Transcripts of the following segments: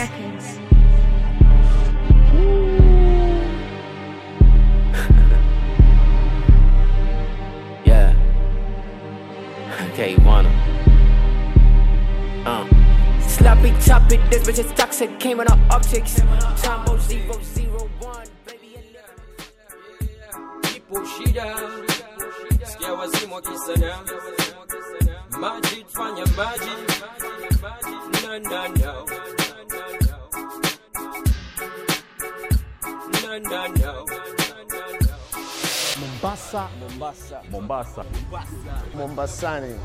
Records. Yeah. Okay, wanna. Sloppy topic, this bitch is toxic. Came in our optics. Time 0001, baby. Ipo shida, sikia wazimu wakisana. Majid fanya majid. No, no, no. No, no, no. Mombasa. Mombasani.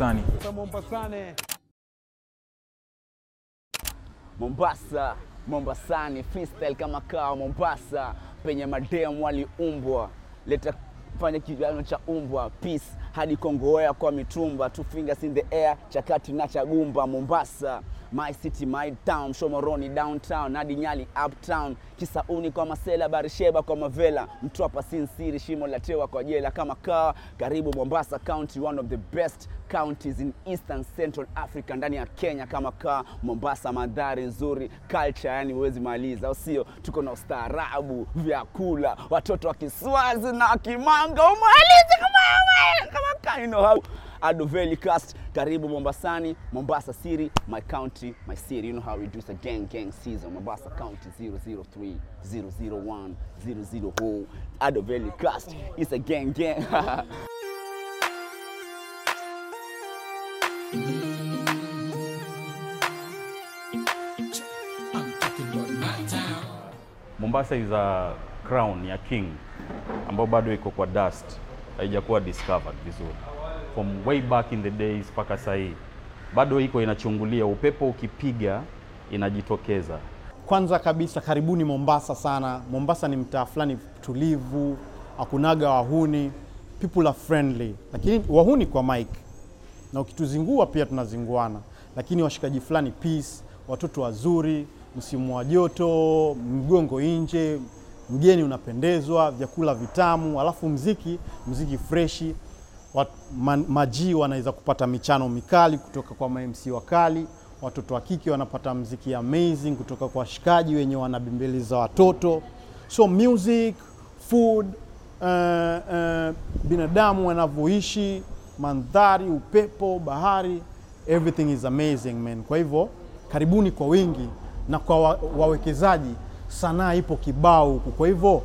Mombasani, freestyle kama kawa Mombasa, penye madem waliumbwa, leta fanya kijano cha umbwa, peace hadi Kongowea kwa mitumba, 2 fingers in the air, chakati na chagumba. Mombasa, my city, my town, Shomoroni downtown, hadi Nyali uptown, Kisauni kwa Masela, Barisheba kwa Mavela, Mtwapa Sinsiri, Shimo la Tewa kwa Jela kama kawa. Karibu Mombasa County, one of the best counties in Eastern Central Africa, ndani ya Kenya kama kawa. Mombasa mandhari nzuri, culture yani huwezi maliza, au sio? Tuko na ustaarabu, vyakula, watoto wa Kiswazi na Kimanga, umalize kama you know how. Ado Valley cast, karibu Mombasani, Mombasa City, my county, my city. You know how we do a gang season. Mombasa County 003, 001, 004. Ado Valley cast, it's a gang. Mombasa is a crown ya king ambao bado iko kwa dust, haijakuwa discovered vizuri. From way back in the days paka sahi bado iko inachungulia, upepo ukipiga inajitokeza. Kwanza kabisa karibuni Mombasa sana. Mombasa ni mtaa fulani tulivu, hakunaga wahuni, people are friendly. Lakini wahuni kwa Mike. Na ukituzingua pia tunazinguana. Lakini washikaji fulani peace, watoto wazuri, msimu wa joto, mgongo nje, mgeni unapendezwa, vyakula vitamu, alafu mziki freshi. Maji wanaweza kupata michano mikali kutoka kwa MC wakali, watoto wa kike wanapata mziki amazing kutoka kwa washikaji wenye wanabembeleza watoto. So music, food, binadamu wanavyoishi, mandhari, upepo, bahari, everything is amazing man. Kwa hivyo karibuni kwa wingi, na kwa wawekezaji sanaa ipo kibao huku. Kwa hivyo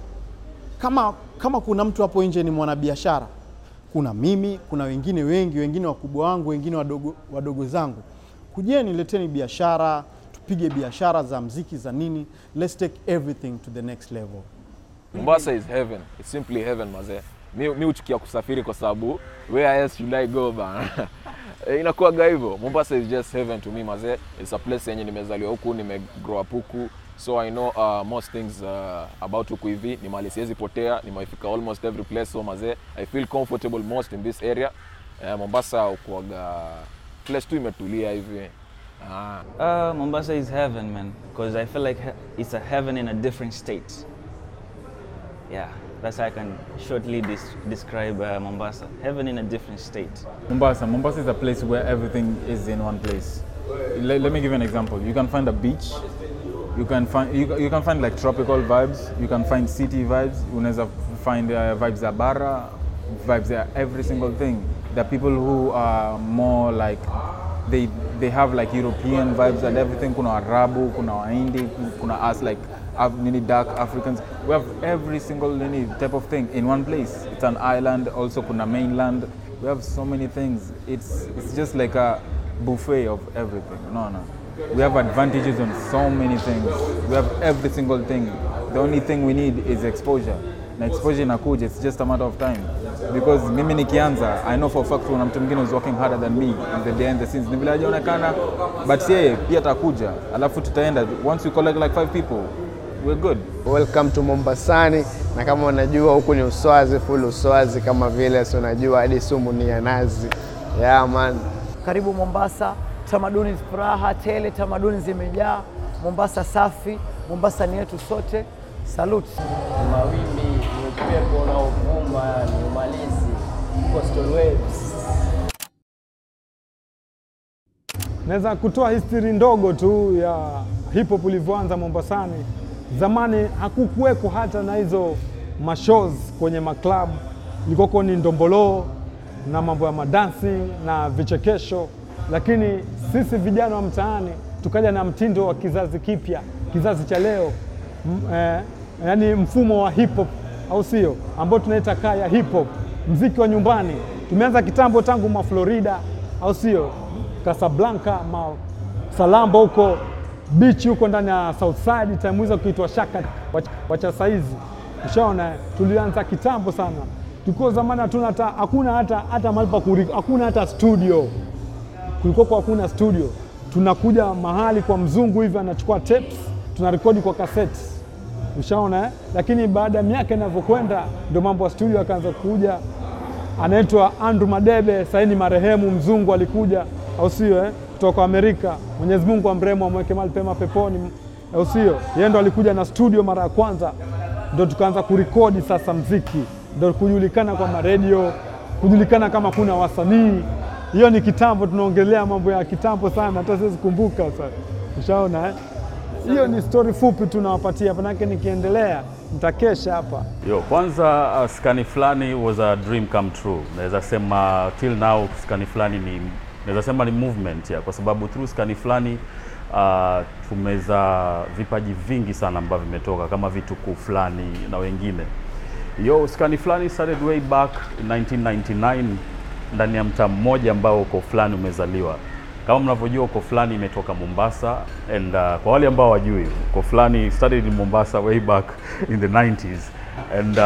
kama kuna mtu hapo nje ni mwanabiashara, kuna mimi, kuna wengine wengi, wengine wakubwa wangu, wengine wadogo zangu. Kujeni leteni biashara, tupige biashara za mziki za nini. Let's take everything to the next level. Mombasa is heaven. It's simply heaven mazee. Mimi huchukia kusafiri kwa sababu where else should I go bana? Inakuwa hivyo. Mombasa is just heaven to me mazee. It's a place yenye nimezaliwa huku, nimegrow up huku. So I know most things about huku hivi. Ni mahali siwezi potea, nimefika almost every place. So mazee, I feel comfortable most in this area. Mombasa ukuaga place tu imetulia hivi. Mombasa is heaven man, because I feel like it's a heaven in a different state. Yeah, that's how I can shortly describe Mombasa. Heaven in a different state. Mombasa is a place where everything is in one place. Let me give you an example. You can find a beach. You can find like tropical vibes. You can find city vibes. Unaweza find vibes za bara, vibes za every single thing. There are people who are more like they have like European vibes and everything. Kuna Arabu, kuna Wahindi, kuna us like dark Africans. We have every single type of thing in one place. It's an island. Also kuna mainland. We have so many things. It's just like a buffet of everything. No. We have advantages on so many things. We have every single thing. The only thing we need is exposure. Na exposure inakuja, it's just a matter of time. Because mimi nikianza, I know for a fact kuna mtu mwingine who's working harder than me in the behind the scenes. Ni vile hajaonekana, but yeye pia atakuja. Alafu tutaenda. Once we collect like 5 people, we're good. Welcome to Mombasani. Na kama unajua huku ni Uswazi, full Uswazi kama vile so unajua hadi sumu ni ya nazi. Yeah man. Karibu Mombasa. Tamaduni furaha tele, tamaduni zimejaa. Mombasa safi, Mombasa ni yetu sote. Salute. Mawimbi, upepo na uvuma, ni umalizi. Coastal waves. Naweza kutoa history ndogo tu ya hip hop ilivyoanza Mombasani, zamani hakukuweko hata na hizo mashows kwenye maklabu, ilikuwa ni ndombolo na mambo ya madancing na vichekesho, lakini sisi vijana wa mtaani tukaja na mtindo wa kizazi kipya, kizazi cha leo, yani mfumo wa hip hop, au sio, ambao tunaita kaya hip hop, mziki wa nyumbani. Tumeanza kitambo tangu Florida, au sio, Casablanca, Salamba huko beach huko ndani ya Southside, time hizo kuitwa Shaka wacha saizi. Ushaona, tulianza kitambo sana. Tulikuwa zamani hakuna hata mahali pa hakuna hata studio. Kulikuwa hakuna studio. Tunakuja mahali kwa mzungu hivi anachukua tapes, tunarekodi kwa cassettes. Ushaona, lakini baada ya miaka inavyokwenda ndio mambo ya studio yakaanza kuja. Anaitwa Andrew Madebe, sasa ni marehemu mzungu alikuja, au sio, kutoka Amerika. Mwenyezi Mungu amrehemu, amweke mahali pema peponi, au sio. Yeye ndo alikuja na studio mara ya kwanza, ndio tukaanza kurekodi sasa mziki, ndio kujulikana kwa radio, kujulikana kama kuna wasanii. Hiyo ni kitambo, tunaongelea mambo ya kitambo sana, hata siwezi kumbuka sasa. Ushaona, hiyo ni story fupi tunawapatia, manake nikiendelea nitakesha hapa. Kwanza Skani Flani was a dream come true. Naweza sema till now Skani Flani naweza sema ni movement kwa sababu through Skani Flani tumeza vipaji vingi sana ambavyo vimetoka kama Vituku Flani na wengine. Skani Flani started way back in 1999 ndani ya mtaa mmoja ambao uko Flani umezaliwa. Kama mnavyojua uko Flani imetoka Mombasa, and kwa wale ambao wajui, uko Flani started in Mombasa way back in the 90s, and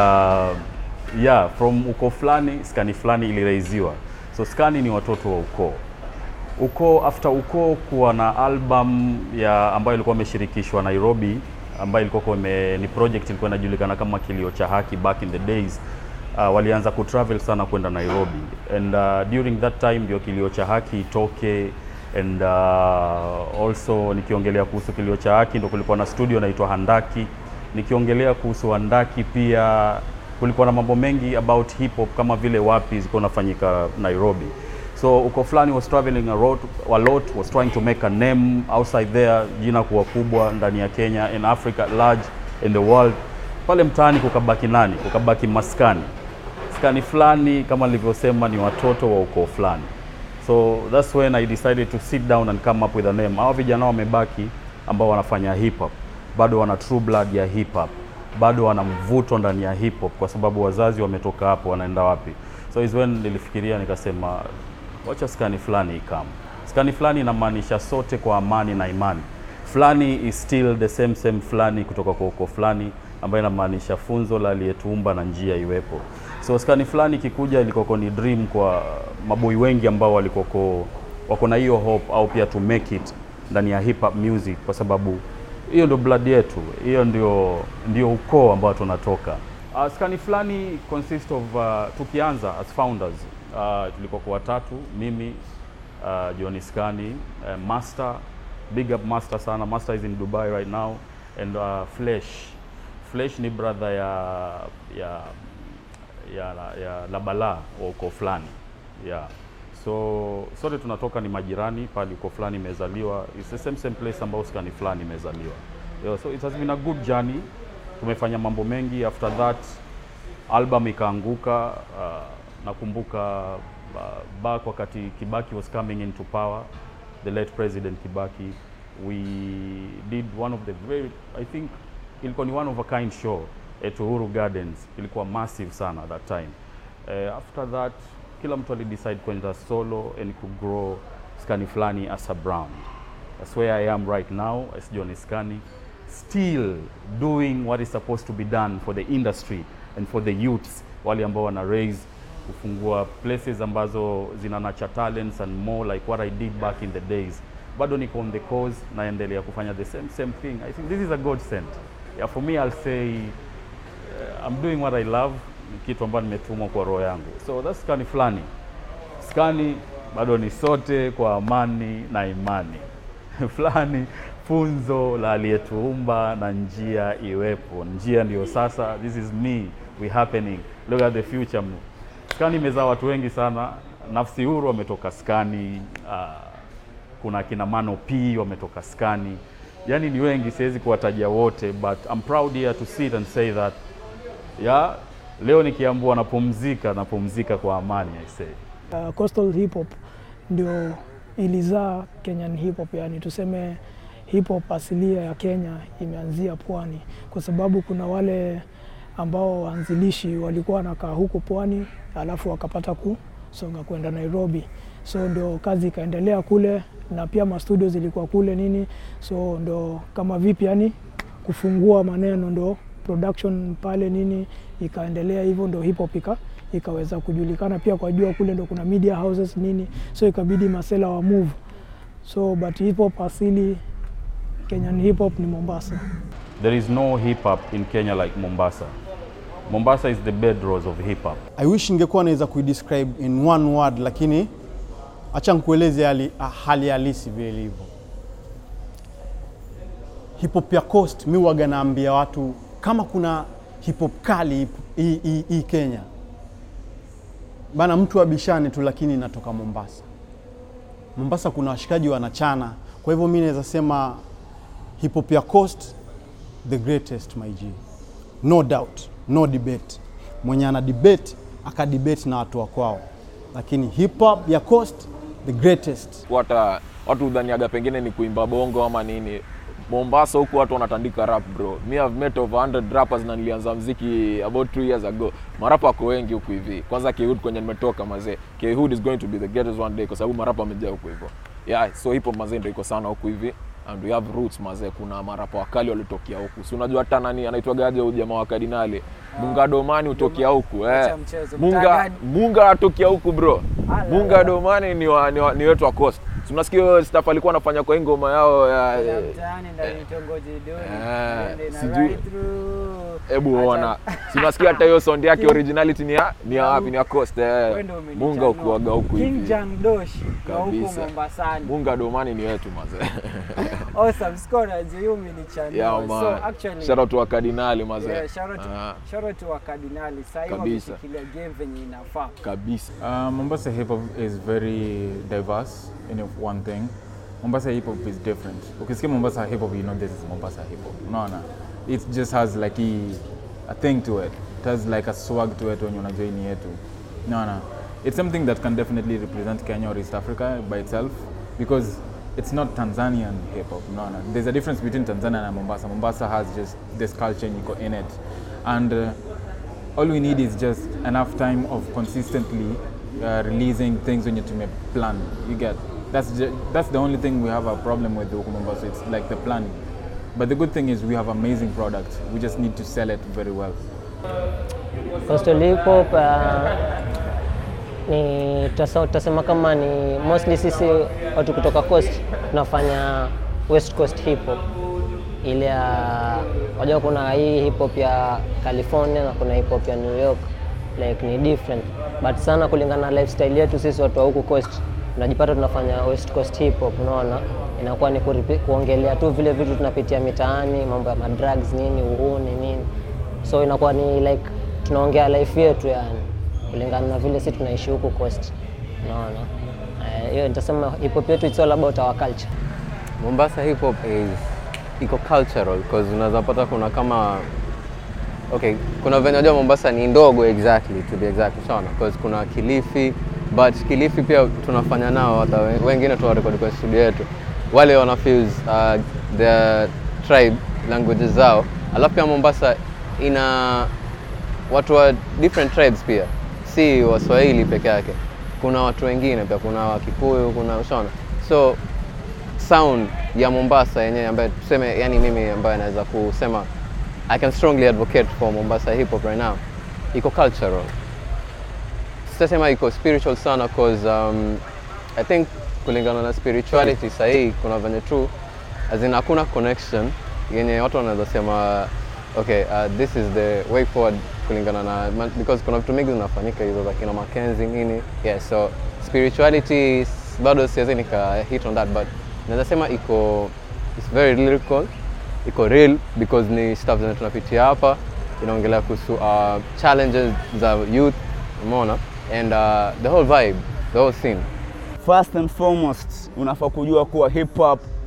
from uko Flani Skani Flani iliraiziwa. So Skani ni watoto wa uko after uko kuwa na album ambayo ilikuwa imeshirikishwa Nairobi, ambayo ilikuwa ni project ilikuwa inajulikana kama Kilio cha Haki back in the days. Walianza kutravel sana kwenda Nairobi, and during that time ndio Kilio cha Haki itoke, and also nikiongelea kuhusu Kilio cha Haki ndio kulikuwa na studio inaitwa Handaki. Nikiongelea kuhusu Handaki pia kulikuwa na mambo mengi about hip hop kama vile wapi ziko nafanyika Nairobi. So uko Flani was traveling a lot, was trying to make a name outside there, jina kuwa kubwa ndani ya Kenya, in Africa large, in the world. Pale mtaani kukabaki maskani. Skani Flani kama nilivyosema ni watoto wa uko Flani. So that's when I decided to sit down and come up with a name. Hao vijana wamebaki ambao wanafanya hip hop, bado wana true blood ya hip hop, bado wana mvuto ndani ya hip hop, kwa sababu wazazi wametoka hapo, wanaenda wapi. So is when nilifikiria nikasema wacha Skani Flani ikam. Skani Flani inamaanisha sote kwa amani na imani. Flani is still the same Flani kutoka kwa uko Flani, ambayo inamaanisha funzo la aliyetuumba na njia iwepo. So Skani Flani kikuja ilikoko ni dream kwa maboi wengi ambao wako na hiyo hope au pia to make it ndani ya hip hop music, kwa sababu hiyo ndio blood yetu, hiyo ndio ukoo ambao tunatoka. Skani Flani consist of tukianza as founders tulikuwa kwa watatu, mimi Johnny Skani, Master, big up Master sana. Master is in Dubai right now, and Flesh ni brother ya Labala uko Flani. So sote tunatoka ni majirani pale uko Flani imezaliwa. It's the same place ambao Skani Flani imezaliwa. So it has been a good journey. Tumefanya mambo mengi. After that album ikaanguka. Nakumbuka back wakati Kibaki was coming into power, the late President Kibaki, we did one of the I think ilikuwa ni one of a kind show at Uhuru Gardens. Ilikuwa massive sana that time. After that kila mtu alidecide kwenda solo and to grow Skani Flani as a brand. That's where I am right now as Johnny Skani, still doing what is supposed to be done for the industry and for the youths wale ambao wana raise, kufungua places ambazo zina nurture talents and more like what I did back in the days. Bado niko on the cause, naendelea kufanya the same thing. I think this is a godsend. For me I'll say I'm doing what I love, kitu ambacho nimetumwa kwa roho yangu. So that's Skani Flani. Skani bado ni sote kwa amani na imani. Flani funzo la aliyetuumba na njia iwepo. Njia ndio sasa, this is me, we happening. Look at the future. Skani imezaa watu wengi sana. Nafsi Huru wametoka Skani, kuna kina Mano P wametoka Skani. yani ni wengi, siwezi kuwataja wote, but I'm proud here to sit and say that leo nikiambiwa napumzika kwa amani, I say. Coastal hip hop ndio ilizaa Kenyan hip hop, yani tuseme hip hop asilia ya Kenya imeanzia pwani, kwa sababu kuna wale ambao waanzilishi walikuwa wanakaa huko pwani alafu wakapata kusonga kwenda Nairobi, so ndio kazi ikaendelea kule na pia ma studios zilikuwa kule nini, so ndio kama vipi yani kufungua maneno, ndio production pale nini ikaendelea hivyo, ndio hip hop ikaweza kujulikana pia kwa jua kule, ndio kuna media houses nini, so ikabidi masela wa move. So but hip hop asili Kenyan hip hop ni Mombasa. There is no hip hop in Kenya like Mombasa. Mombasa is the bedrolls of hip hop. I wish ningekuwa naweza kuidescribe in one word, lakini acha nikueleze hali halisi vile ilivyo. Hip hop ya Coast, mimi huwa naambia watu kama kuna hip hop kali hii Kenya, bana mtu abishane tu, lakini inatoka Mombasa. Mombasa kuna washikaji wanachana, kwa hivyo mimi naweza sema hip hop ya Coast the greatest, my G. No doubt, no debate. Mwenye ana debate akadebate na watu wa kwao, lakini hip hop ya Coast the greatest. Watu udhaniaga pengine ni kuimba bongo ama nini. Mombasa huku watu wanatandika rap, bro. Me have met over 100 rappers na nilianza muziki about 2 years ago. Marapa wako wengi huku hivi. Kwanza K-Hood kwenye nimetoka mazee. K-Hood is going to be the greatest one day kwa sababu marapa wamejaa huku hivyo. Yeah, so hip hop mazee ndio iko sana huku hivi. And we have roots mazee, kuna marapa wakali walitokea huku. Si unajua hata nani anaitwa gaje huyu jamaa wa Kardinali? Munga Domani utokea huku. Munga atokea huku bro. Munga Domani ni wetu wa Coast. Tunasikia staff alikuwa anafanya kwa ngoma yao ya mtaani ndani tongoji doni. Sijui. Hebu ona. Tunasikia hata hiyo sound yake originality ni wapi? Ni ya Coast. Munga ukuaga huku hivi. King Jan Dosh na huku Mombasani. Munga Domani ni wetu mazee. Awesome score Jeyumi ni channel. So actually shout out to Kardinali mazee. Yeah, shout out to Kardinali. Sasa wameshikilia game venye inafaa. Kabisa. Mombasa hip hop is very diverse in one thing. Mombasa hip hop is different. Ukisikia Mombasa hip hop, you know this is Mombasa hip hop. Unaona? It just has like a thing to it. It has like a swag to it when you join yetu. Unaona? It's something that can definitely represent Kenya or East Africa by itself, because it's not Tanzanian hip hop. Unaona? There's a difference between Tanzania and Mombasa. Mombasa has just this culture in it. And all we need is just enough time of consistently releasing things when you plan. You get? That's the only thing we have a problem with Mombasa. It's like the planning. But the good thing is we have amazing products. We just need to sell it very well. Coastal hip hop ni tutasema kama ni mostly sisi watu kutoka Coast tunafanya West Coast hip hop. Ile wajua kuna hii hip hop ya California na kuna hip hop ya New York, like ni different, but sana kulingana na lifestyle yetu sisi watu wa huku Coast tunajipata tunafanya West Coast hip hop. Unaona, inakuwa ni kuongelea tu vile vitu tunapitia mitaani, mambo ya madrugs nini, uhuni nini, so inakuwa ni like tunaongea life yetu, yani kulingana na vile sisi tunaishi huku Coast. Unaona, hiyo nitasema hip hop yetu it's all about our culture. Mombasa hip hop iko cultural because unaweza pata kuna kama kuna venye unajua Mombasa ni ndogo exactly to be exact sana, because kuna Kilifi, but Kilifi pia tunafanya nao hata wengine tuwarekodi kwa studio yetu, wale wana fuse the tribe languages zao. Alafu pia Mombasa ina watu wa different tribes pia, si Waswahili peke yake, kuna watu wengine pia, kuna Wakikuyu, kuna ushaona. So sound ya Mombasa yenyewe ambaye tuseme, yani mimi ambaye naweza kusema I can strongly advocate for Mombasa hip hop right now, iko cultural. Sitasema iko spiritual sana because I think kulingana na spirituality sahi kuna venye tu azina hakuna connection yenye watu wanaweza sema this is the way forward kulingana na, because kuna vitu mingi zinafanyika hizo za kina Mackenzie nini. Yeah, so spirituality bado siwezi nika hit on that, but naweza sema it's very lyrical, iko real because ni stuff zenye tunapitia hapa, inaongelea kuhusu challenges za youth, umeona, and the whole vibe, the whole scene. First and foremost, unafaa kujua kuwa hip hop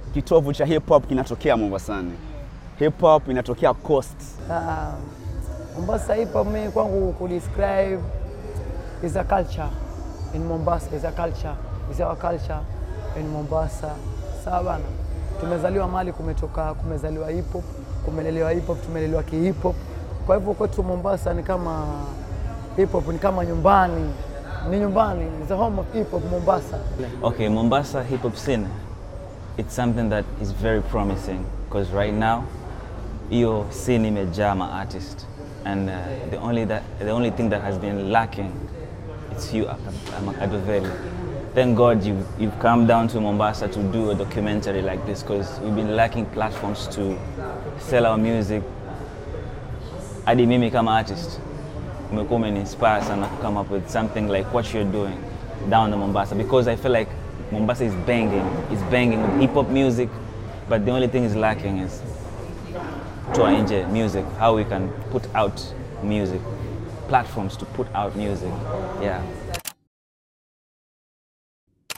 kitovu cha hip hop kinatokea Mombasani. Hip hop inatokea Coast. Mombasa hip hop mimi kwangu kudescribe is a culture in Mombasa, is a culture, is our culture in Mombasa. Sawa bana. Tumezaliwa mahali kumezaliwa hip hop, kumelelewa hip hop, tumelelewa ki hip hop. Kwa hivyo kwetu Mombasa ni kama hip hop ni kama nyumbani. Ni nyumbani, it's the home of hip hop Mombasa. Okay, Mombasa hip hop scene, it's something that is very promising because right now hiyo scene imejaa ma artist and the only thing that has been lacking it's you Adoveli. Thank God you've come down to Mombasa to do a documentary like this because we've been lacking platforms to sell our music. Hadi mimi kama artist umekuwa umeni-inspire sana to come up with something like what you're doing down in Mombasa because I feel like Mombasa is banging with hip hop music, but the only thing is lacking is to enjoy music, how we can put out music, platforms to put out music. Yeah.